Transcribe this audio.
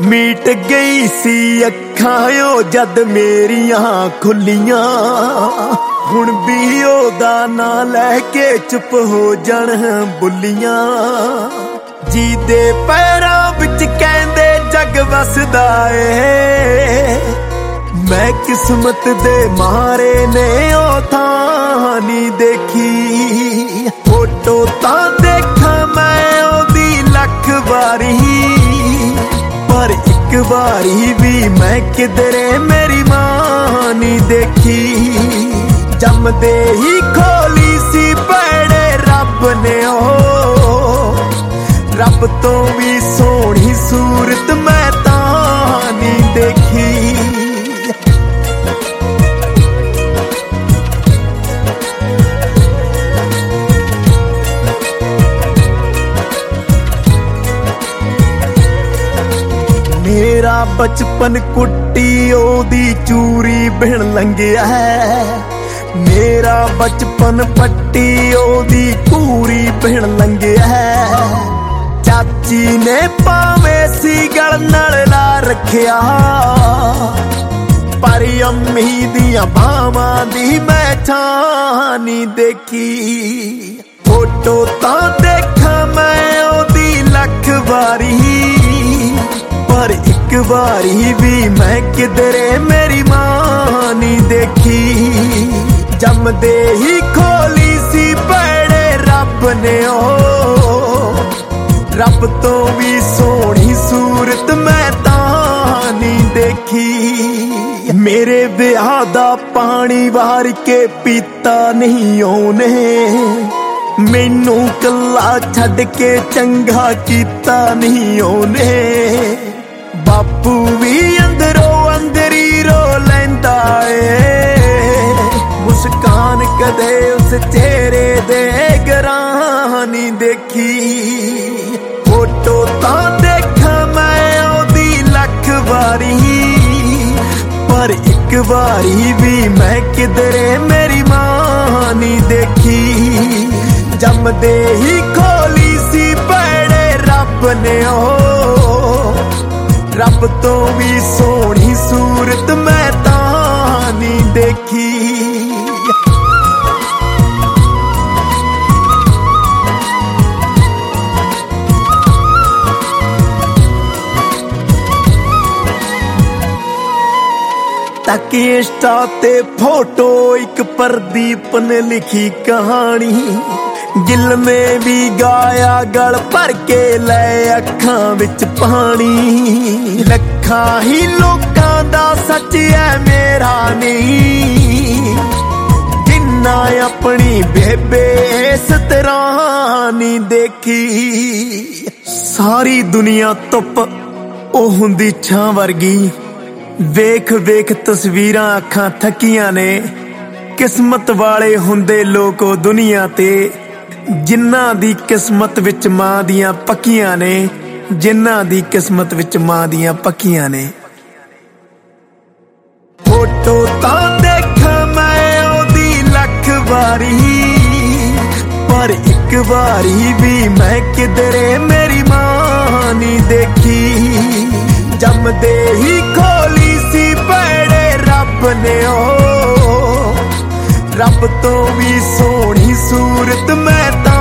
Meat ਗਈ ਸੀ ਅੱਖਾਂ ਓ ਜਦ ਮੇਰੀਆਂ ਖੁੱਲੀਆਂ। ਹੁਣ ਵੀ ਉਹਦਾ ਨਾਂ ਲੈ ਕੇ ਚੁੱਪ ਹੋ ਜਾਣ ਬੁੱਲੀਆਂ। ਜਿਹਦੇ ਪੈਰਾਂ ਵਿੱਚ ਕਹਿੰਦੇ ਜੱਗ ਵਸਦਾ ਏ, ਮੈਂ ਕਿਸਮਤ ਦੇ ਮਾਰੇ ਨੇ ਉਹ ਥਾਂ ਨੀ ਦੇਖੀ। ਫੋਟੋ ਤਾਂ ਦੇਖਾਂ ਮੈਂ ਉਹਦੀ ਲੱਖ ਵਾਰੀ, ਪਰ ਇੱਕ ਵਾਰੀ ਵੀ ਮੈਂ ਕਿਧਰੇ ਮੇਰੀ ਮਾਂ ਨੀ ਦੇਖੀ। ਜੰਮਦੇ ਹੀ ਖੋਲੀ ਸੀ ਭੈੜੇ ਰੱਬ ਨੇ ਉਹ, ਰੱਬ ਤੋਂ ਵੀ ਸੋਹਣੀ ਸੂਰਤ ਮੈਂ ਤਾਂ ਨੀ ਦੇਖੀ। ਮੇਰਾ ਬਚਪਨ ਕੁੱਟੀ ਉਹਦੀ ਚੂਰੀ ਬਿਣ ਲੰਘਿਆ ਹੈ। ਮੇਰਾ ਬਚਪਨ ਪੱਟੀ ਉਹਦੀ ਪੂਰੀ ਬਿਣ ਲੰਘਿਆ ਹੈ। ਚਾਚੀ ਨੇ ਭਾਵੇਂ ਸੀ ਗਲ ਨਾਲ ਲਾ ਰੱਖਿਆ, ਪਰ ਅੰਮੀ ਦੀਆਂ ਬਾਹਾਂ ਦੀ ਮੈਂ ਛਾਂ ਨੀ ਦੇਖੀ। ਫੋਟੋ ਤਾਂ ਦੇਖਾਂ ਮੈਂ ਉਹਦੀ ਲੱਖ ਵਾਰੀ, ਪਰ ਇੱਕ ਵਾਰੀ ਵੀ ਮੈਂ ਕਿਧਰੇ ਮੇਰੀ ਮਾਂ ਨੀ ਦੇਖੀ। ਜੰਮਦੇ ਹੀ ਖੋਲੀ ਸੀ ਭੈੜੇ ਰੱਬ ਨੇ ਉਹ, ਰੱਬ ਤੋਂ ਵੀ ਸੋਹਣੀ ਸੂਰਤ ਮੈਂ ਤਾਂ ਨੀ ਦੇਖੀ। ਮੇਰੇ ਵਿਆਹ ਦਾ ਪਾਣੀ ਵਾਰ ਕੇ ਪੀਤਾ ਨਹੀਂ ਉਹਨੇ, ਮੈਨੂੰ ਕੱਲਾ ਛੱਡ ਕੇ ਚੰਗਾ ਕੀਤਾ ਨਹੀਂ ਉਹਨੇ। ਬਾਪੂ ਵੀ ਅੰਦਰੋਂ ਅੰਦਰੀ ਰੋ ਲੈਂਦਾ ਏ, ਮੁਸਕਾਨ ਕਦੇ ਉਸ ਚਿਹਰੇ ਦੇ ਗਰਾਂ ਨੀ ਦੇਖੀ। ਫੋਟੋ ਤਾਂ ਦੇਖਾਂ ਮੈਂ ਉਹਦੀ ਲੱਖ ਵਾਰੀ, ਪਰ ਇੱਕ ਵਾਰੀ ਵੀ ਮੈਂ ਕਿਧਰੇ ਮੇਰੀ ਮਾਂ ਨੀ ਦੇਖੀ। ਜੰਮਦੇ ਹੀ ਖੋਲੀ ਸੀ ਭੈੜੇ ਰੱਬ ਨੇ ਉਹ, ਰੱਬ ਤੋਂ ਵੀ ਸੋਹਣੀ ਸੂਰਤ ਮੈਂ ਤਾਂ ਨੀ ਦੇਖੀ। ਤੱਕ ਇੰਸਟਾ ਤੇ ਫੋਟੋ ਇੱਕ ਪ੍ਰਦੀਪ ਨੇ ਲਿਖੀ ਕਹਾਣੀ। ਗਿੱਲ ਨੇ ਵੀ ਗਾਇਆ ਗਲ ਭਰ ਕੇ ਲੈ ਅੱਖਾਂ ਵਿੱਚ ਪਾਣੀ। ਲੱਖਾਂ ਹੀ ਲੋਕਾਂ ਦਾ ਸੱਚ ਐ ਮੇਰਾ ਨਹੀਂ, ਜਿੰਨਾ ਆਪਣੀ ਬੇਬੇ ਇਸ ਤਰ੍ਹਾਂ ਨੀ ਦੇਖੀ। ਸਾਰੀ ਦੁਨੀਆ ਧੁੱਪ ਉਹ ਹੁੰਦੀ ਛਾਂ ਵਰਗੀ, ਵੇਖ ਵੇਖ ਤਸਵੀਰਾਂ ਅੱਖਾਂ ਥੱਕੀਆਂ ਨੇ। ਕਿਸਮਤ ਵਾਲੇ ਹੁੰਦੇ ਲੋਕ ਉਹ ਦੁਨੀਆ ਤੇ, ਜਿਨ੍ਹਾਂ ਦੀ ਕਿਸਮਤ ਵਿੱਚ ਮਾਂ ਦੀਆਂ ਪੱਕੀਆਂ ਨੇ, ਜਿਨ੍ਹਾਂ ਦੀ ਕਿਸਮਤ ਵਿੱਚ ਮਾਂ ਦੀਆਂ ਪੱਕੀਆਂ ਨੇ। ਫੋਟੋ ਤਾਂ ਦੇਖਾਂ ਮੈਂ ਉਹਦੀ ਲੱਖ ਵਾਰੀ, ਪਰ ਇੱਕ ਵਾਰੀ ਵੀ ਮੈਂ ਕਿਧਰੇ ਮੇਰੀ ਮਾਂ ਨੀ ਦੇਖੀ। ਜੰਮਦੇ ਹੀ ਖੋਲੀ ਸੀ ਭੈੜੇ ਰੱਬ ਨੇ ਉਹ, ਰੱਬ ਤੋਂ ਵੀ ਸੋਹਣੀ ਸੂਰਤ ਮੈਂ ਤਾਂ